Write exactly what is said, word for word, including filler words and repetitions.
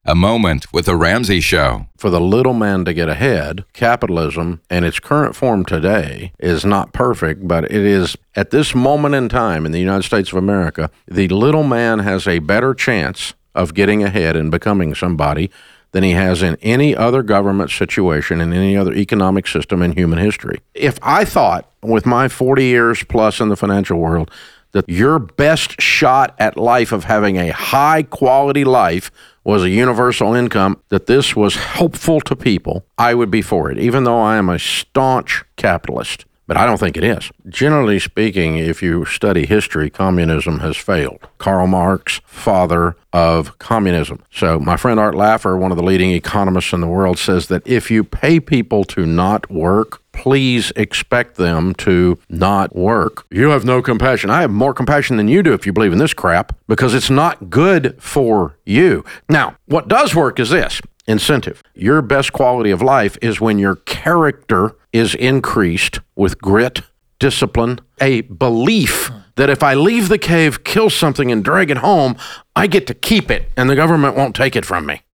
A Moment with the Ramsey Show. For the little man to get ahead, capitalism in its current form today is not perfect, but it is, at this moment in time in the United States of America, the little man has a better chance of getting ahead and becoming somebody than he has in any other government situation in any other economic system in human history. If I thought, with my forty years plus in the financial world, that your best shot at life of having a high quality life was a universal income, that this was helpful to people, I would be for it, even though I am a staunch capitalist. But I don't think it is. Generally speaking, if you study history, communism has failed. Karl Marx, father of communism. So my friend Art Laffer, one of the leading economists in the world, says that if you pay people to not work, please expect them to not work. You have no compassion. I have more compassion than you do if you believe in this crap, because it's not good for you. Now, what does work is this. Incentive. Your best quality of life is when your character is increased with grit, discipline, a belief that if I leave the cave, kill something, and drag it home, I get to keep it, and the government won't take it from me.